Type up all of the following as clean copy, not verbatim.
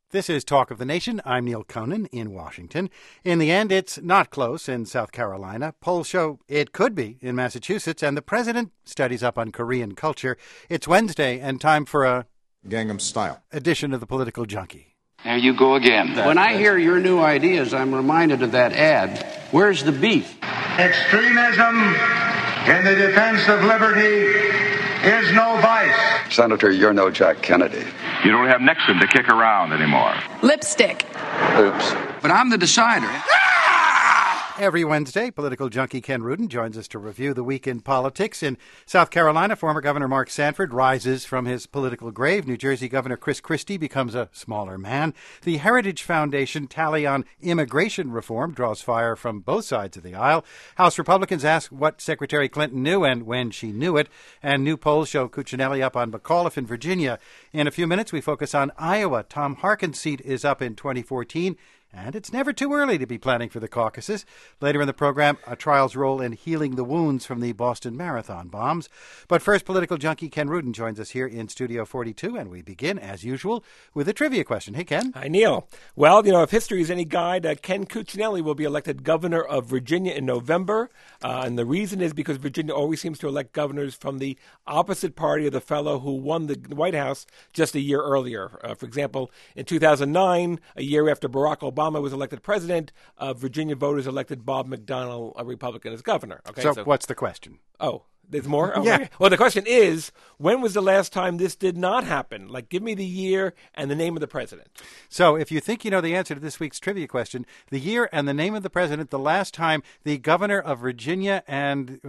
This is Talk of the Nation. I'm Neil Conan in Washington. In the end, it's not close in South Carolina. Polls show it could be in Massachusetts, and the president studies up on Korean culture. It's Wednesday and time for a Gangnam Style edition of the Political Junkie. There you go again. When I hear your new ideas, I'm reminded of that ad. Where's the beef? Extremism in the defense of liberty is no vice. Senator, you're no Jack Kennedy. You don't have Nixon to kick around anymore. Lipstick. Oops. But I'm the decider. Every Wednesday, political junkie Ken Rudin joins us to review the week in politics. In South Carolina, former Governor Mark Sanford rises from his political grave. New Jersey Governor Chris Christie becomes a smaller man. The Heritage Foundation tally on immigration reform draws fire from both sides of the aisle. House Republicans ask what Secretary Clinton knew and when she knew it. And new polls show Cuccinelli up on McAuliffe in Virginia. In a few minutes, we focus on Iowa. Tom Harkin's seat is up in 2014. And it's never too early to be planning for the caucuses. Later in the program, a trial's role in healing the wounds from the Boston Marathon bombs. But first, political junkie Ken Rudin joins us here in Studio 42, and we begin, as usual, with a trivia question. Hey, Ken. Hi, Neil. Well, if history is any guide, Ken Cuccinelli will be elected governor of Virginia in November. And the reason is because Virginia always seems to elect governors from the opposite party of the fellow who won the White House just a year earlier. For example, in 2009, a year after Barack Obama was elected president, Virginia voters elected Bob McDonnell, a Republican, as governor. Okay, so what's the question? Oh, there's more? Oh, yeah. Okay. Well, the question is, when was the last time this did not happen? Like, give me the year and the name of the president. So if you think you know the answer to this week's trivia question, the year and the name of the president, the last time the governor of Virginia and,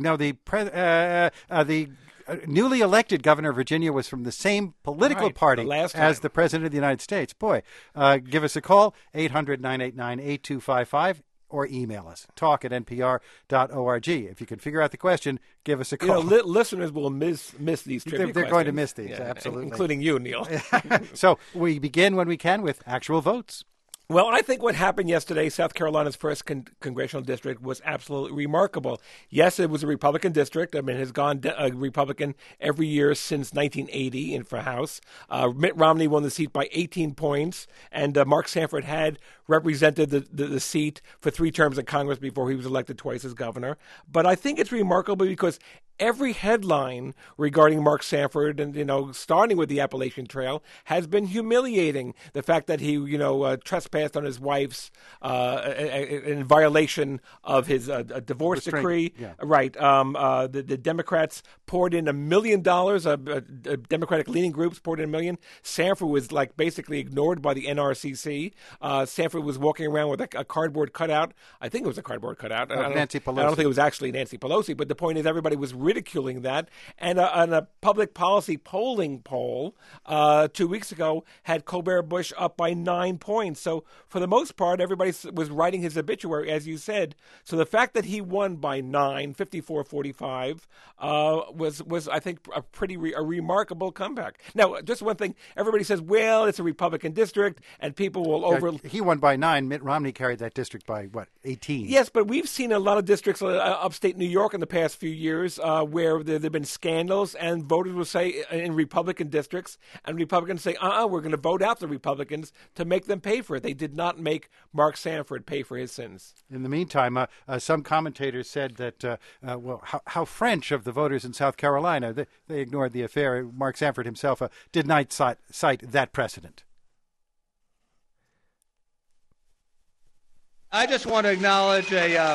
newly elected governor of Virginia was from the same political party as the president of the United States. Boy, give us a call, 800-989-8255, or email us, talk@npr.org. If you can figure out the question, give us a call. Listeners will miss these trivia questions. They're going to miss these, absolutely. Including you, Neil. So we begin when we can with actual votes. Well, I think what happened yesterday, South Carolina's first congressional district, was absolutely remarkable. Yes, it was a Republican district. I mean, it has gone Republican every year since 1980 for House. Mitt Romney won the seat by 18 points, and Mark Sanford had represented the seat for 3 terms in Congress before he was elected twice as governor. But I think it's remarkable because every headline regarding Mark Sanford and, starting with the Appalachian Trail has been humiliating. The fact that he, trespassed on his wife's in violation of his divorce decree. Yeah. Right. The Democrats poured in $1 million. Democratic-leaning groups poured in $1 million. Sanford was basically ignored by the NRCC. Sanford was walking around with a cardboard cutout. I think it was a cardboard cutout. Nancy Pelosi. I don't think it was actually Nancy Pelosi, but the point is everybody was ridiculing that. And a public policy polling poll 2 weeks ago had Colbert Bush up by 9 points. So for the most part, everybody was writing his obituary, as you said. So the fact that he won by 9, 54-45, was I think a remarkable comeback. Now, just one thing, everybody says, well, it's a Republican district, and people will He won by 9. Mitt Romney carried that district by, 18? Yes, but we've seen a lot of districts, upstate New York in the past few years, where there have been scandals, and voters will say in Republican districts, and Republicans say, we're going to vote out the Republicans to make them pay for it. They did not make Mark Sanford pay for his sins. In the meantime, some commentators said that, how French of the voters in South Carolina, they ignored the affair. Mark Sanford himself did not cite that precedent. I just want to acknowledge a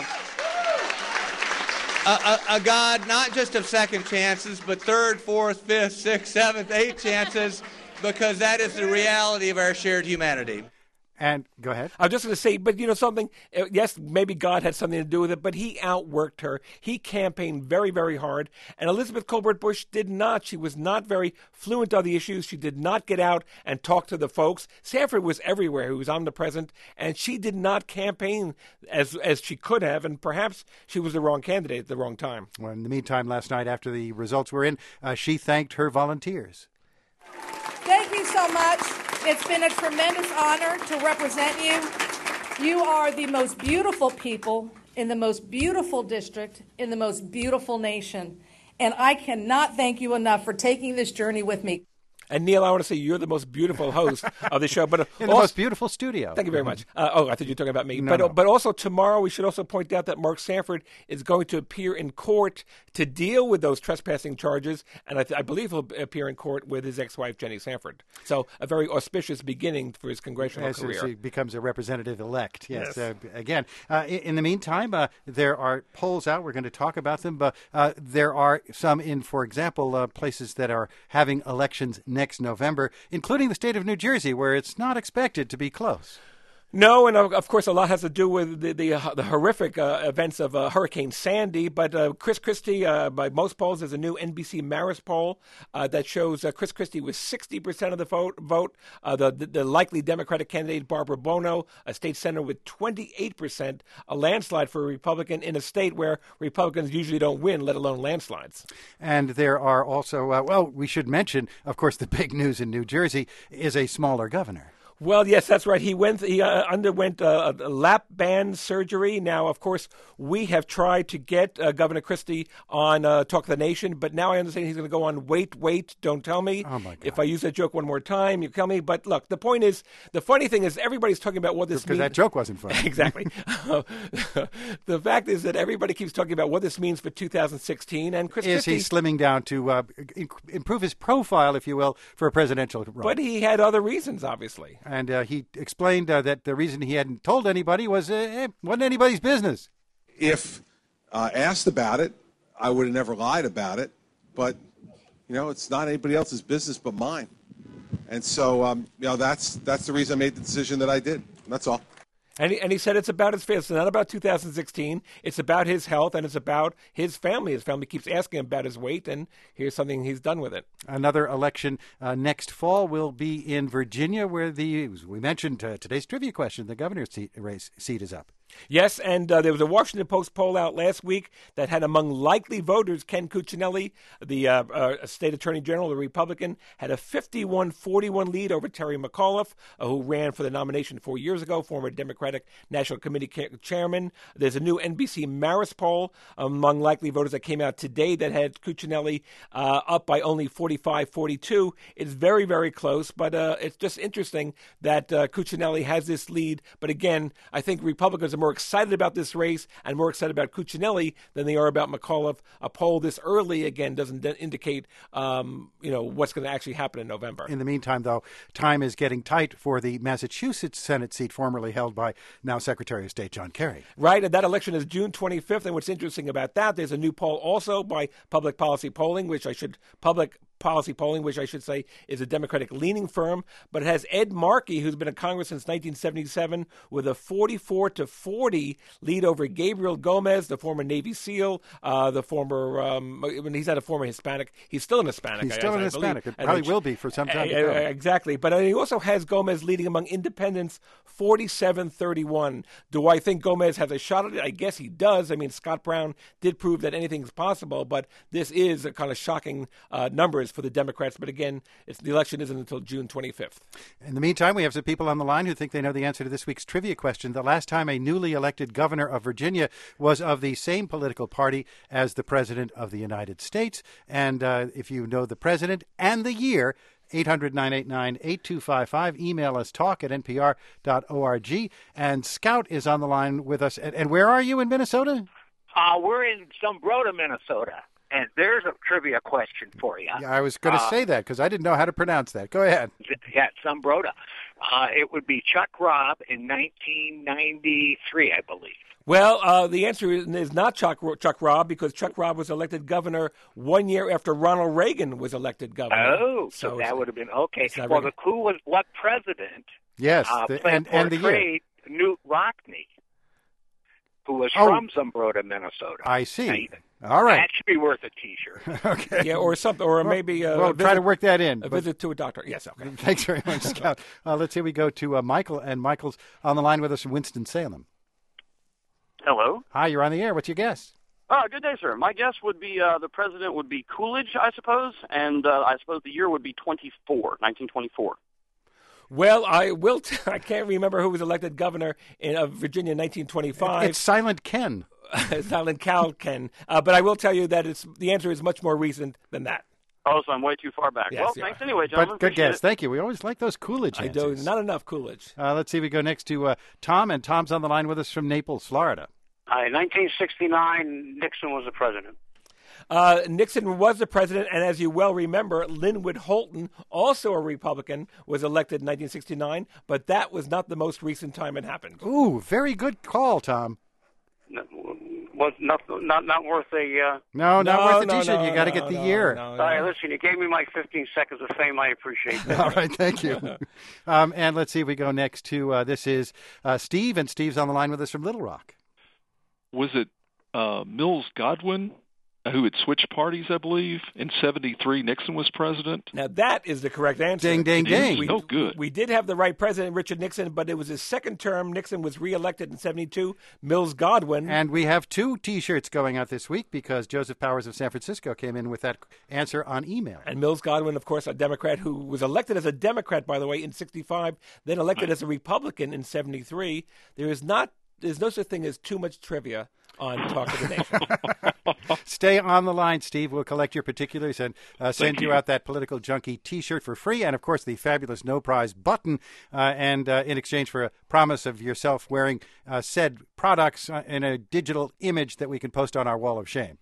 God not just of second chances, but third, fourth, fifth, sixth, seventh, eighth chances, because that is the reality of our shared humanity. And go ahead. I was just going to say, but something, yes, maybe God had something to do with it, but he outworked her. He campaigned very, very hard. And Elizabeth Colbert Bush did not. She was not very fluent on the issues. She did not get out and talk to the folks. Sanford was everywhere. He was omnipresent. And she did not campaign as she could have. And perhaps she was the wrong candidate at the wrong time. Well, in the meantime, last night after the results were in, she thanked her volunteers. Thank you so much. It's been a tremendous honor to represent you. You are the most beautiful people in the most beautiful district in the most beautiful nation. And I cannot thank you enough for taking this journey with me. And Neil, I want to say you're the most beautiful host of the show, but in the most beautiful studio. Thank you very much. I thought you were talking about me. No. But also tomorrow, we should also point out that Mark Sanford is going to appear in court to deal with those trespassing charges, and I believe he'll appear in court with his ex-wife Jenny Sanford. So a very auspicious beginning for his congressional career. As he becomes a representative-elect. Yes. Again, in the meantime, there are polls out. We're going to talk about them, but there are some in, for example, places that are having elections next November, including the state of New Jersey, where it's not expected to be close. No, and of course, a lot has to do with the horrific events of Hurricane Sandy. But Chris Christie, by most polls, there's a new NBC Marist poll that shows Chris Christie with 60% of the vote. The likely Democratic candidate, Barbara Bono, a state senator, with 28%, a landslide for a Republican in a state where Republicans usually don't win, let alone landslides. And there are also, we should mention, of course, the big news in New Jersey is a smaller governor. Well, yes, that's right. He underwent a lap band surgery. Now, of course, we have tried to get Governor Christie on Talk of the Nation, but now I understand he's going to go on Wait, Don't Tell Me. Oh, my God. If I use that joke one more time, you tell me. But look, the point is, the funny thing is everybody's talking about what this means. Because that joke wasn't funny. Exactly. The fact is that everybody keeps talking about what this means for 2016. And Chris Christie, he's slimming down to improve his profile, if you will, for a presidential role. But he had other reasons, obviously. And he explained that the reason he hadn't told anybody was it wasn't anybody's business. If asked about it, I would have never lied about it. But, it's not anybody else's business but mine. And so, that's the reason I made the decision that I did. That's all. And he said it's about his family. It's not about 2016. It's about his health, and it's about his family. His family keeps asking him about his weight, and here's something he's done with it. Another election next fall will be in Virginia, where we mentioned today's trivia question, the governor's seat is up. Yes, and there was a Washington Post poll out last week that had among likely voters Ken Cuccinelli, the state attorney general, the Republican, had a 51-41 lead over Terry McAuliffe, who ran for the nomination 4 years ago, former Democratic National Committee chairman. There's a new NBC Marist poll among likely voters that came out today that had Cuccinelli up by only 45-42. It's very, very close, but it's just interesting that Cuccinelli has this lead. But again, I think Republicans are more excited about this race and more excited about Cuccinelli than they are about McAuliffe. A poll this early, again, doesn't indicate, what's going to actually happen in November. In the meantime, though, time is getting tight for the Massachusetts Senate seat formerly held by now Secretary of State John Kerry. Right, and that election is June 25th. And what's interesting about that, there's a new poll also by Public Policy Polling, which I should say is a Democratic-leaning firm, but it has Ed Markey, who's been in Congress since 1977, with a 44-40 lead over Gabriel Gomez, the former Navy SEAL, he's not a former Hispanic. He's still an Hispanic. He's still an Hispanic. It probably will be for some time to go. Exactly. But he also has Gomez leading among independents 47-31. Do I think Gomez has a shot at it? I guess he does. I mean, Scott Brown did prove that anything's possible, but this is a kind of shocking numbers for the Democrats. But again, the election isn't until June 25th. In the meantime, we have some people on the line who think they know the answer to this week's trivia question. The last time a newly elected governor of Virginia was of the same political party as the President of the United States. And if you know the president and the year, 800-989-8255. Email us talk@npr.org. And Scout is on the line with us. And where are you in Minnesota? We're in Zumbrota, Minnesota. And there's a trivia question for you. Yeah, I was going to say that because I didn't know how to pronounce that. Go ahead. Yeah, Zumbrota. It would be Chuck Robb in 1993, I believe. Well, the answer is not Chuck Robb, because Chuck Robb was elected governor 1 year after Ronald Reagan was elected governor. Oh, so that would have been okay. Well, Reagan. The clue was what president and the year. Newt Rockne, who was from Zumbrota, Minnesota. I see. All right. That should be worth a T-shirt. Okay. Yeah, or something, or maybe try to work that in. A visit to a doctor. Yes, okay. Thanks very much, Scout. Let's say we go to Michael, and Michael's on the line with us from Winston-Salem. Hello. Hi, you're on the air. What's your guess? Good day, sir. My guess would be the president would be Coolidge, I suppose, and I suppose the year would be 1924. Well, I can't remember who was elected governor of Virginia in 1925. It's Silent Ken. Silent Cal Ken. But I will tell you that the answer is much more recent than that. Oh, so I'm way too far back. Yes, well, you thanks are. anyway, gentlemen. But good Appreciate guess. it. Thank you. We always like those Coolidge I do. answers. Not enough Coolidge. Let's see. We go next to Tom, and Tom's on the line with us from Naples, Florida. 1969, Nixon was the president. Nixon was the president, and as you well remember, Linwood Holton, also a Republican, was elected in 1969, but that was not the most recent time it happened. Ooh, very good call, Tom. Was not worth a. No, not worth the T-shirt. You got to get the year. All right, listen, you gave me my 15 seconds of fame. I appreciate that. All right, thank you. And let's see if we go next to this is Steve, and Steve's on the line with us from Little Rock. Was it Mills Godwin who had switched parties, I believe? In 73, Nixon was president. Now, that is the correct answer. Ding, ding, ding. Good. We did have the right president, Richard Nixon, but it was his second term. Nixon was reelected in 72. Mills Godwin. And we have 2 T-shirts going out this week because Joseph Powers of San Francisco came in with that answer on email. And Mills Godwin, of course, a Democrat who was elected as a Democrat, by the way, in 65, then elected as a Republican in 73. There's no such thing as too much trivia on Talk of the Nation. Stay on the line, Steve. We'll collect your particulars and send you out that Political Junkie T-shirt for free, and of course the fabulous No Prize button, and in exchange for a promise of yourself wearing said products in a digital image that we can post on our wall of shame.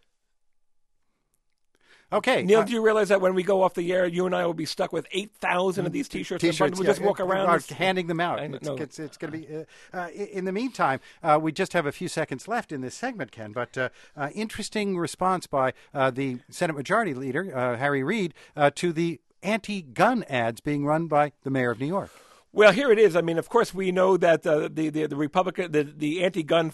Okay, Neil, do you realize that when we go off the air, you and I will be stuck with 8,000 of these T-shirts? We'll just walk around handing them out. It's going to be. In the meantime, we just have a few seconds left in this segment, Ken. But interesting response by the Senate Majority Leader Harry Reid to the anti-gun ads being run by the mayor of New York. Well, here it is. I mean, of course, we know that the Republican, the anti-gun,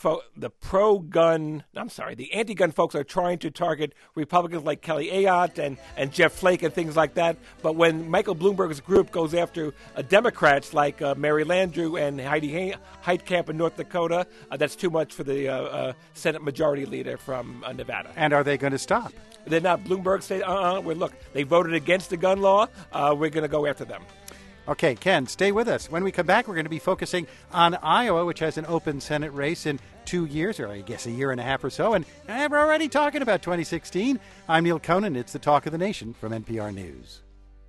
the anti-gun folks are trying to target Republicans like Kelly Ayotte and Jeff Flake and things like that. But when Michael Bloomberg's group goes after Democrats like Mary Landrieu and Heidi Heitkamp in North Dakota, that's too much for the Senate Majority Leader from Nevada. And are they going to stop? They're not. Bloomberg said, well, look, they voted against the gun law. We're going to go after them. Okay, Ken, stay with us. When we come back, we're going to be focusing on Iowa, which has an open Senate race in 2 years, or I guess a year and a half or so. And we're already talking about 2016. I'm Neil Conan. It's the Talk of the Nation from NPR News.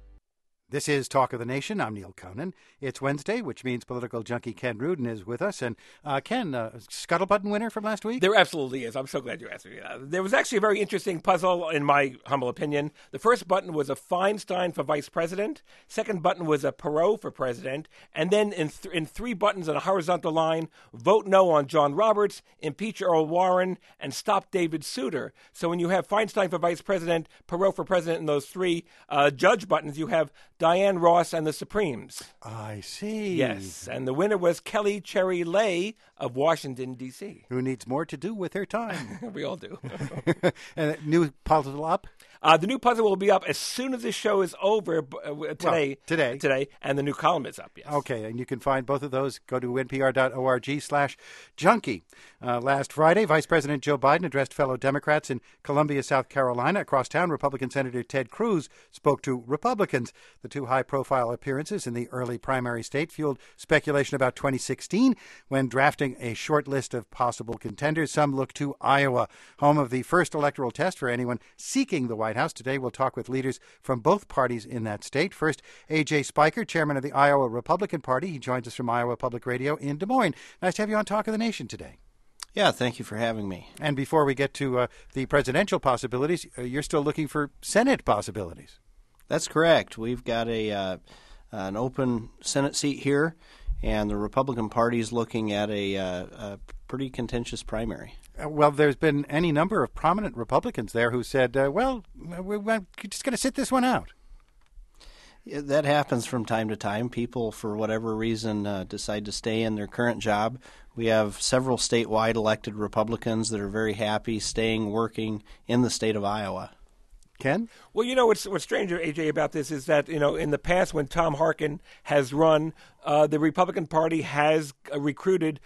This is Talk of the Nation. I'm Neil Conan. It's Wednesday, which means political junkie Ken Rudin is with us. And Ken, Scuttlebutton winner from last week? There absolutely is. I'm so glad you asked me. There was actually a very interesting puzzle, in my humble opinion. The first button was a Feinstein for vice president. Second button was a Perot for president. And then in 3 buttons on a horizontal line, vote no on John Roberts, impeach Earl Warren, and stop David Souter. So when you have Feinstein for vice president, Perot for president, and those 3 judge buttons, you have Diane Ross and the Supremes. I see. Yes, and the winner was Kelly Cherry Lay of Washington, D.C. Who needs more to do with her time. We all do. And new puzzle up? The new puzzle will be up as soon as the show is over today. Today, and the new column is up, yes. Okay, and you can find both of those. Go to npr.org/junkie. Last Friday, Vice President Joe Biden addressed fellow Democrats in Columbia, South Carolina. Across town, Republican Senator Ted Cruz spoke to Republicans. The 2 high-profile appearances in the early primary state fueled speculation about 2016. When drafting a short list of possible contenders, some look to Iowa, home of the first electoral test for anyone seeking the White House. Today, we'll talk with leaders from both parties in that state. First, A.J. Spiker, chairman of the Iowa Republican Party. He joins us from Iowa Public Radio in Des Moines. Nice to have you on Talk of the Nation today. Yeah, thank you for having me. And before we get to the presidential possibilities, you're still looking for Senate possibilities. That's correct. We've got an open Senate seat here, and the Republican Party is looking at a pretty contentious primary. Well, there's been any number of prominent Republicans there who said, we're just going to sit this one out. Yeah, that happens from time to time. People, for whatever reason, decide to stay in their current job. We have several statewide elected Republicans that are very happy staying working in the state of Iowa. Ken? Well, you know, what's strange, AJ, about this is that, you know, in the past when Tom Harkin has run, the Republican Party has recruited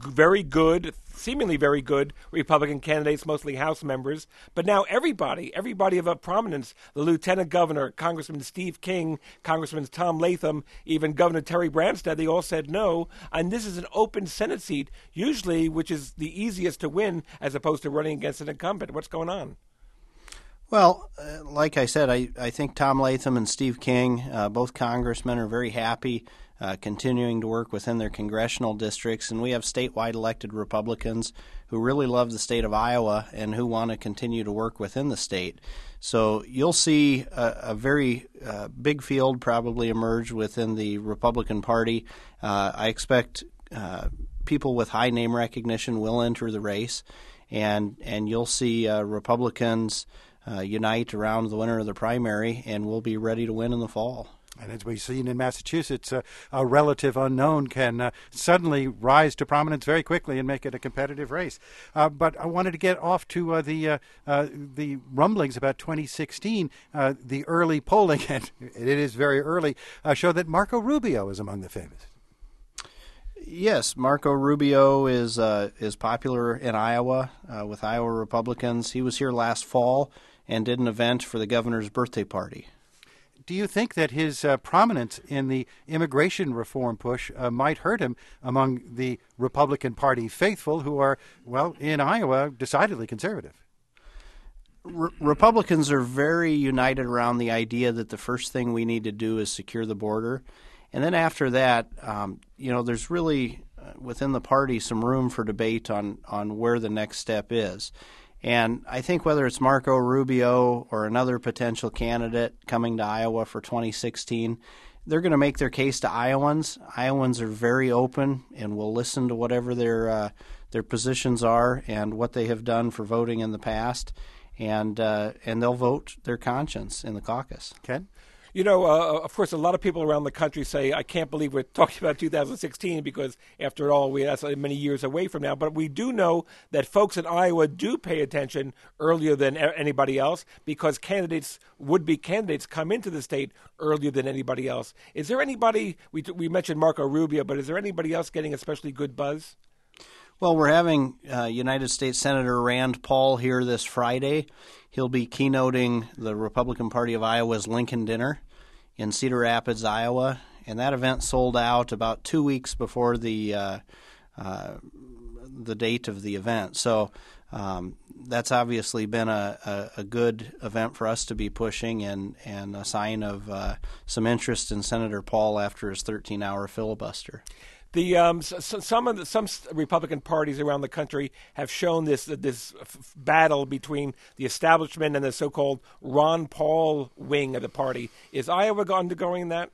seemingly very good Republican candidates, mostly House members. But now everybody of a prominence, the Lieutenant Governor, Congressman Steve King, Congressman Tom Latham, even Governor Terry Branstad, they all said no. And this is an open Senate seat, usually, which is the easiest to win as opposed to running against an incumbent. What's going on? Well, like I said, I think Tom Latham and Steve King, both congressmen, are very happy continuing to work within their congressional districts. And we have statewide elected Republicans who really love the state of Iowa and who want to continue to work within the state. So you'll see a very big field probably emerge within the Republican Party. I expect people with high name recognition will enter the race, and you'll see Republicans unite around the winner of the primary, and we'll be ready to win in the fall. And as we've seen in Massachusetts, a relative unknown can suddenly rise to prominence very quickly and make it a competitive race. But I wanted to get off to the rumblings about 2016. The early polling, and it is very early, show that Marco Rubio is among the favorites. Yes, Marco Rubio is popular in Iowa with Iowa Republicans. He was here last fall and did an event for the governor's birthday party. Do you think that his prominence in the immigration reform push might hurt him among the Republican Party faithful who are, well, in Iowa, decidedly conservative? Republicans are very united around the idea that the first thing we need to do is secure the border. And then after that, there's really within the party some room for debate on where the next step is. And I think whether it's Marco Rubio or another potential candidate coming to Iowa for 2016, they're going to make their case to Iowans. Iowans are very open and will listen to whatever their positions are and what they have done for voting in the past, and they'll vote their conscience in the caucus. Ken? Of course, a lot of people around the country say, I can't believe we're talking about 2016 because, after all, that's many years away from now. But we do know that folks in Iowa do pay attention earlier than anybody else because would-be candidates come into the state earlier than anybody else. Is there anybody, we mentioned Marco Rubio, but is there anybody else getting especially good buzz? Well, we're having United States Senator Rand Paul here this Friday. He'll be keynoting the Republican Party of Iowa's Lincoln Dinner in Cedar Rapids, Iowa, and that event sold out about 2 weeks before the date of the event. So that's obviously been a good event for us to be pushing and a sign of some interest in Senator Paul after his 13-hour filibuster. Some Republican parties around the country have shown this battle between the establishment and the so-called Ron Paul wing of the party. Is Iowa undergoing that?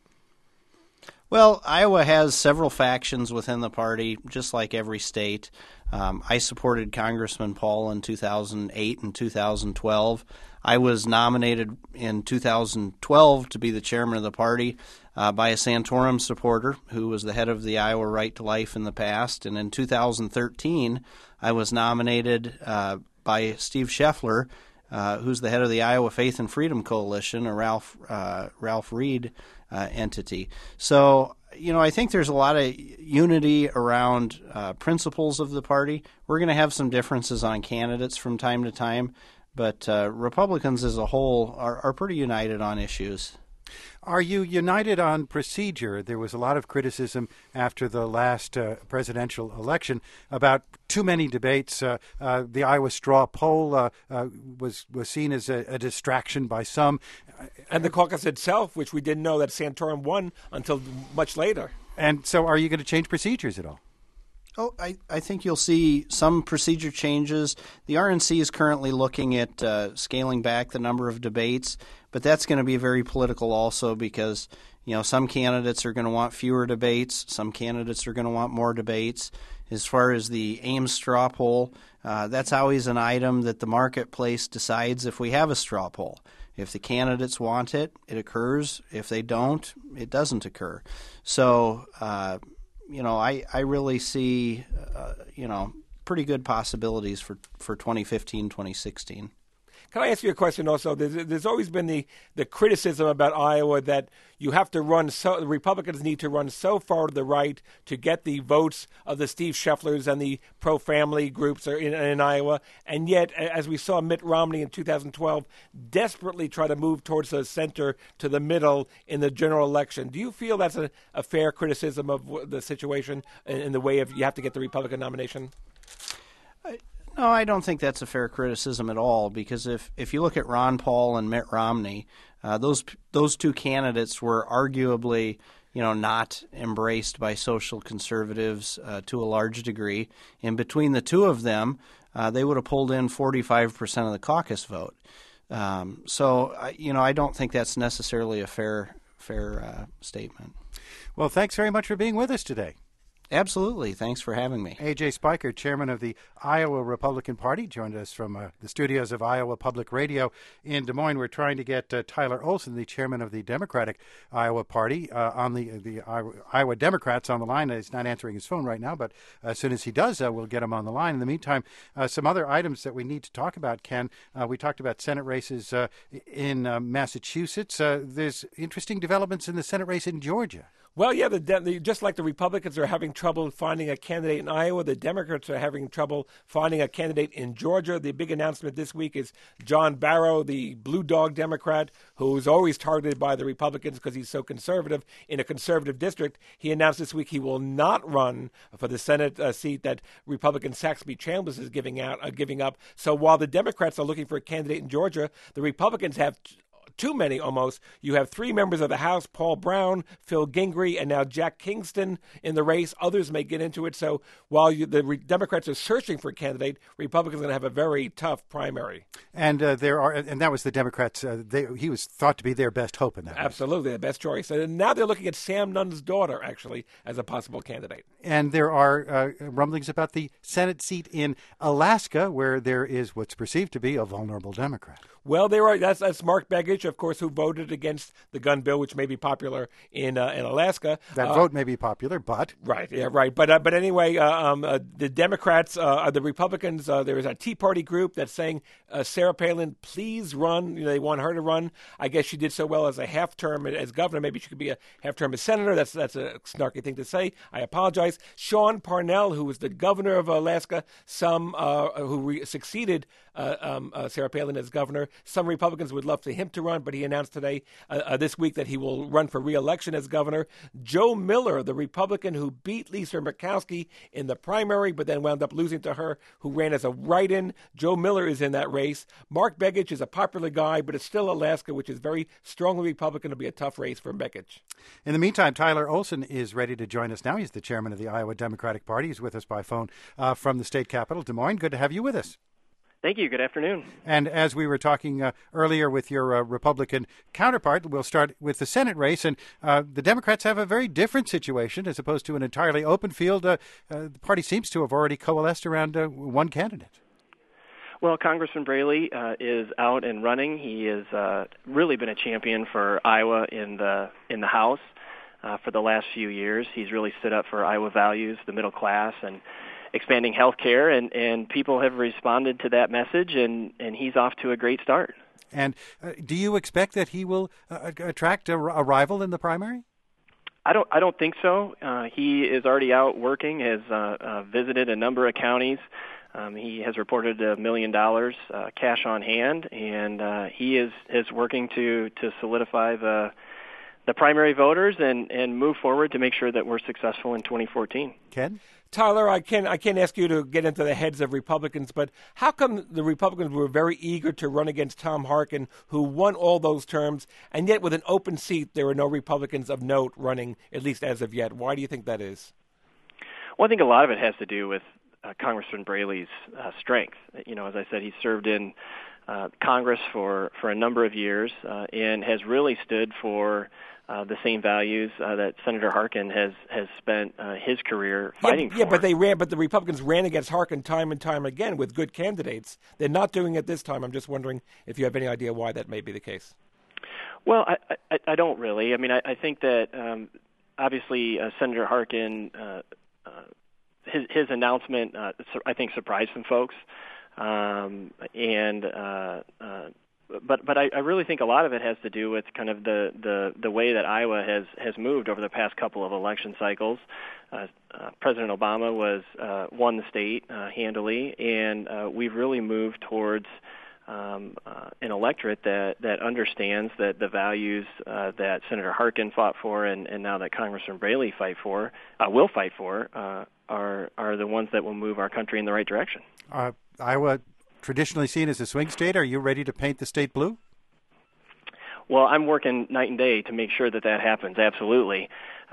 Well, Iowa has several factions within the party, just like every state. I supported Congressman Paul in 2008 and 2012. I was nominated in 2012 to be the chairman of the party by a Santorum supporter who was the head of the Iowa Right to Life in the past. And in 2013, I was nominated by Steve Scheffler, who's the head of the Iowa Faith and Freedom Coalition, a Ralph Reed entity. So, I think there's a lot of unity around principles of the party. We're going to have some differences on candidates from time to time, but Republicans as a whole are pretty united on issues. Are you united on procedure? There was a lot of criticism after the last presidential election about too many debates. The Iowa straw poll was seen as a distraction by some. And the caucus itself, which we didn't know that Santorum won until much later. And so are you going to change procedures at all? Oh, I think you'll see some procedure changes. The RNC is currently looking at scaling back the number of debates, but that's going to be very political also because, some candidates are going to want fewer debates. Some candidates are going to want more debates. As far as the Ames straw poll, that's always an item that the marketplace decides if we have a straw poll. If the candidates want it, it occurs. If they don't, it doesn't occur. So, I really see, pretty good possibilities for 2015, 2016. Can I ask you a question also? There's always been the criticism about Iowa that you have to the Republicans need to run so far to the right to get the votes of the Steve Schefflers and the pro-family groups in Iowa. And yet, as we saw Mitt Romney in 2012, desperately try to move towards the center to the middle in the general election. Do you feel that's a fair criticism of the situation in the way of you have to get the Republican nomination? No, I don't think that's a fair criticism at all, because if you look at Ron Paul and Mitt Romney, those two candidates were arguably not embraced by social conservatives to a large degree. And between the two of them, they would have pulled in 45% of the caucus vote. So I don't think that's necessarily a fair statement. Well, thanks very much for being with us today. Absolutely. Thanks for having me. A.J. Spiker, chairman of the Iowa Republican Party, joined us from the studios of Iowa Public Radio in Des Moines. We're trying to get Tyler Olson, the chairman of the Democratic Iowa Party, on the Iowa Democrats on the line. He's not answering his phone right now, but as soon as he does, we'll get him on the line. In the meantime, some other items that we need to talk about, Ken. We talked about Senate races in Massachusetts. There's interesting developments in the Senate race in Georgia. Well, yeah, just like the Republicans are having trouble finding a candidate in Iowa, the Democrats are having trouble finding a candidate in Georgia. The big announcement this week is John Barrow, the Blue Dog Democrat, who's always targeted by the Republicans because he's so conservative in a conservative district. He announced this week he will not run for the Senate seat that Republican Saxby Chambliss is giving up. So while the Democrats are looking for a candidate in Georgia, the Republicans have too many almost. You have three members of the House, Paul Brown, Phil Gingrey, and now Jack Kingston in the race. Others may get into it. So while the Democrats are searching for a candidate, Republicans are going to have a very tough primary. And that was the Democrats. He was thought to be their best hope in that. Absolutely, the best choice. And now they're looking at Sam Nunn's daughter, actually, as a possible candidate. And there are rumblings about the Senate seat in Alaska, where there is what's perceived to be a vulnerable Democrat. Well, that's Mark Begich, of course, who voted against the gun bill, which may be popular in Alaska. That vote may be popular, but right, yeah, right. But anyway, the Democrats, the Republicans, there is a Tea Party group that's saying Sarah Palin, please run. They want her to run. I guess she did so well as a half term as governor. Maybe she could be a half term as senator. That's a snarky thing to say. I apologize. Sean Parnell, who was the governor of Alaska, who succeeded Sarah Palin as governor. Some Republicans would love for him to run, but he announced today, this week, that he will run for re-election as governor. Joe Miller, the Republican who beat Lisa Murkowski in the primary, but then wound up losing to her, who ran as a write-in. Joe Miller is in that race. Mark Begich is a popular guy, but it's still Alaska, which is very strongly Republican. It'll be a tough race for Begich. In the meantime, Tyler Olson is ready to join us now. He's the chairman of the Iowa Democratic Party. He's with us by phone from the state capital, Des Moines. Good to have you with us. Thank you. Good afternoon. And as we were talking earlier with your Republican counterpart, we'll start with the Senate race. And the Democrats have a very different situation as opposed to an entirely open field. The party seems to have already coalesced around one candidate. Well, Congressman Braley is out and running. He has really been a champion for Iowa in the House for the last few years. He's really stood up for Iowa values, the middle class, and expanding health care, and people have responded to that message, and he's off to a great start. And do you expect that he will attract a rival in the primary? I don't think so. He is already out working, has visited a number of counties. He has reported $1 million cash on hand, and he is working to solidify the primary voters and move forward to make sure that we're successful in 2014. Ken? Tyler, I can't ask you to get into the heads of Republicans, but how come the Republicans were very eager to run against Tom Harkin, who won all those terms, and yet with an open seat, there were no Republicans of note running, at least as of yet? Why do you think that is? Well, I think a lot of it has to do with Congressman Braley's strength. As I said, he served in Congress for a number of years and has really stood for the same values that Senator Harkin has spent his career fighting for. Yeah, but the Republicans ran against Harkin time and time again with good candidates. They're not doing it this time. I'm just wondering if you have any idea why that may be the case. Well, I don't really. I mean, I think that obviously Senator Harkin, his announcement, I think surprised some folks, But I really think a lot of it has to do with kind of the way that Iowa has moved over the past couple of election cycles. President Obama won the state handily, and we've really moved towards an electorate that understands that the values that Senator Harkin fought for and now that Congressman Braley will fight for are the ones that will move our country in the right direction. Iowa traditionally seen as a swing state. Are you ready to paint the state blue? Well, I'm working night and day to make sure that happens. Absolutely.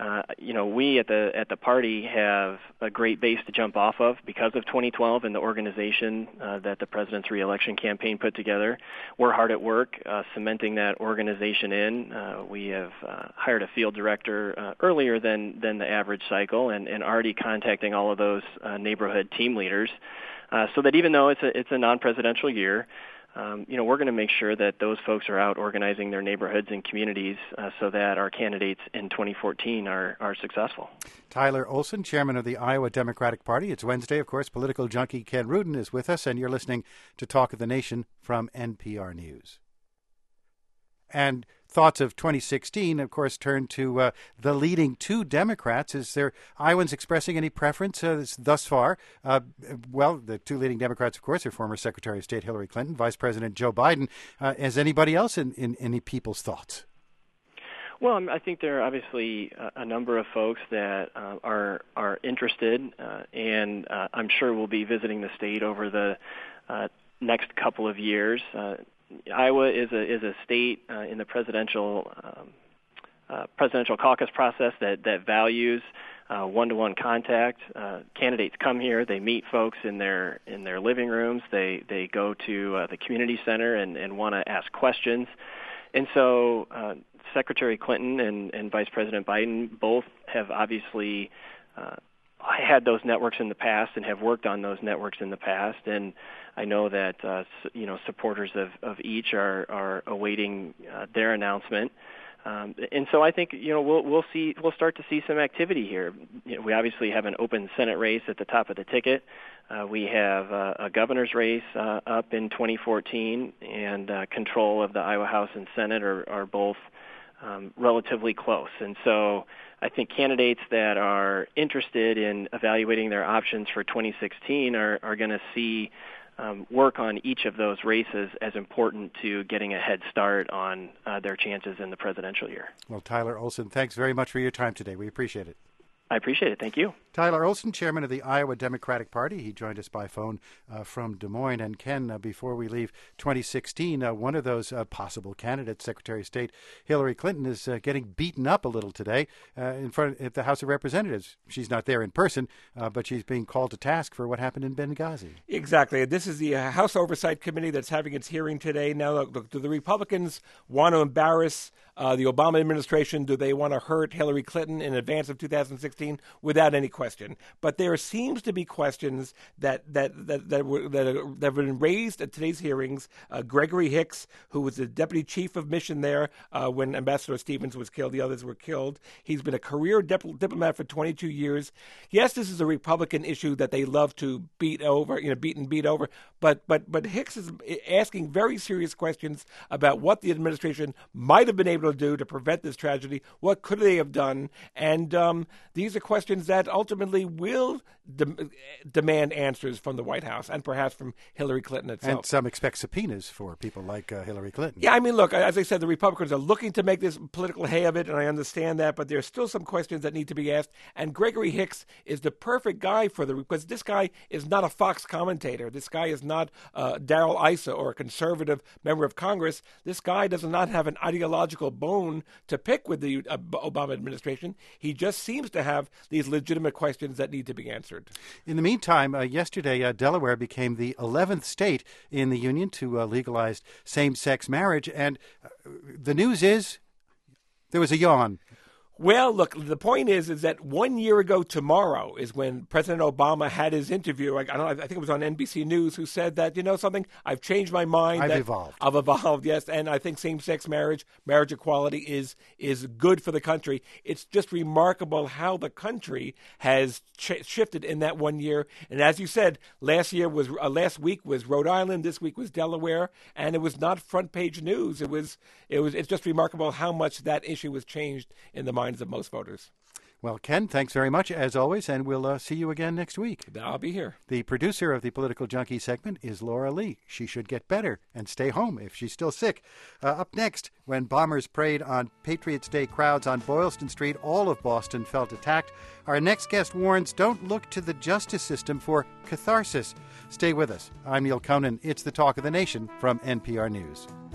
We at the party have a great base to jump off of because of 2012 and the organization that the president's reelection campaign put together. We're hard at work cementing that organization in. We have hired a field director earlier than the average cycle, and already contacting all of those neighborhood team leaders, so that even though it's a non-presidential year, we're going to make sure that those folks are out organizing their neighborhoods and communities so that our candidates in 2014 are successful. Tyler Olson, chairman of the Iowa Democratic Party. It's Wednesday, of course. Political junkie Ken Rudin is with us, and you're listening to Talk of the Nation from NPR News. And thoughts of 2016, of course, turn to the leading two Democrats. Is there Iowans expressing any preference thus far? Well, the two leading Democrats, of course, are former Secretary of State Hillary Clinton, Vice President Joe Biden. Has anybody else in any people's thoughts? Well, I think there are obviously a number of folks that are interested, and I'm sure will be visiting the state over the next couple of years. Iowa is a state in the presidential caucus process that values one-to-one contact. Candidates come here, they meet folks in their living rooms, they go to the community center and want to ask questions. And so Secretary Clinton and Vice President Biden both have obviously had those networks in the past and have worked on those networks in the past, and I know that supporters of each are awaiting their announcement, and so I think we'll start to see some activity here. We obviously have an open Senate race at the top of the ticket. We have a governor's race up in 2014, and control of the Iowa House and Senate are both relatively close, and so I think candidates that are interested in evaluating their options for 2016 are going to see work on each of those races as important to getting a head start on their chances in the presidential year. Well, Tyler Olson, thanks very much for your time today. We appreciate it. I appreciate it. Thank you. Tyler Olson, chairman of the Iowa Democratic Party. He joined us by phone from Des Moines. And Ken, before we leave 2016, one of those possible candidates, Secretary of State Hillary Clinton, is getting beaten up a little today in front of the House of Representatives. She's not there in person, but she's being called to task for what happened in Benghazi. Exactly. This is the House Oversight Committee that's having its hearing today. Now, look, do the Republicans want to embarrass the Obama administration? Do they want to hurt Hillary Clinton in advance of 2016? Without any question. But there seems to be questions that have been raised at today's hearings. Gregory Hicks, who was the deputy chief of mission there when Ambassador Stevens was killed, the others were killed. He's been a career diplomat for 22 years. Yes, this is a Republican issue that they love to beat over, beat over. But Hicks is asking very serious questions about what the administration might have been able to do to prevent this tragedy. What could they have done? And these are questions that ultimately will demand answers from the White House and perhaps from Hillary Clinton itself. And some expect subpoenas for people like Hillary Clinton. Yeah, I mean, look, as I said, the Republicans are looking to make this political hay of it, and I understand that, but there's still some questions that need to be asked. And Gregory Hicks is the perfect guy because this guy is not a Fox commentator. This guy is not Darrell Issa or a conservative member of Congress. This guy does not have an ideological bone to pick with the Obama administration. He just seems to have these legitimate questions that need to be answered. In the meantime, yesterday, Delaware became the 11th state in the union to legalize same-sex marriage. And the news is there was a yawn. Well, look, the point is that 1 year ago tomorrow is when President Obama had his interview. I think it was on NBC News, who said that, something, I've changed my mind. I've evolved, yes, and I think same-sex marriage equality is good for the country. It's just remarkable how the country has shifted in that 1 year. And as you said, last week was Rhode Island, this week was Delaware, and it was not front-page news. It's just remarkable how much that issue was changed in the minds of most voters. Well, Ken, thanks very much, as always, and we'll see you again next week. I'll be here. The producer of the Political Junkie segment is Laura Lee. She should get better and stay home if she's still sick. Up next, when bombers preyed on Patriots' Day crowds on Boylston Street, all of Boston felt attacked. Our next guest warns, don't look to the justice system for catharsis. Stay with us. I'm Neil Conan. It's the Talk of the Nation from NPR News.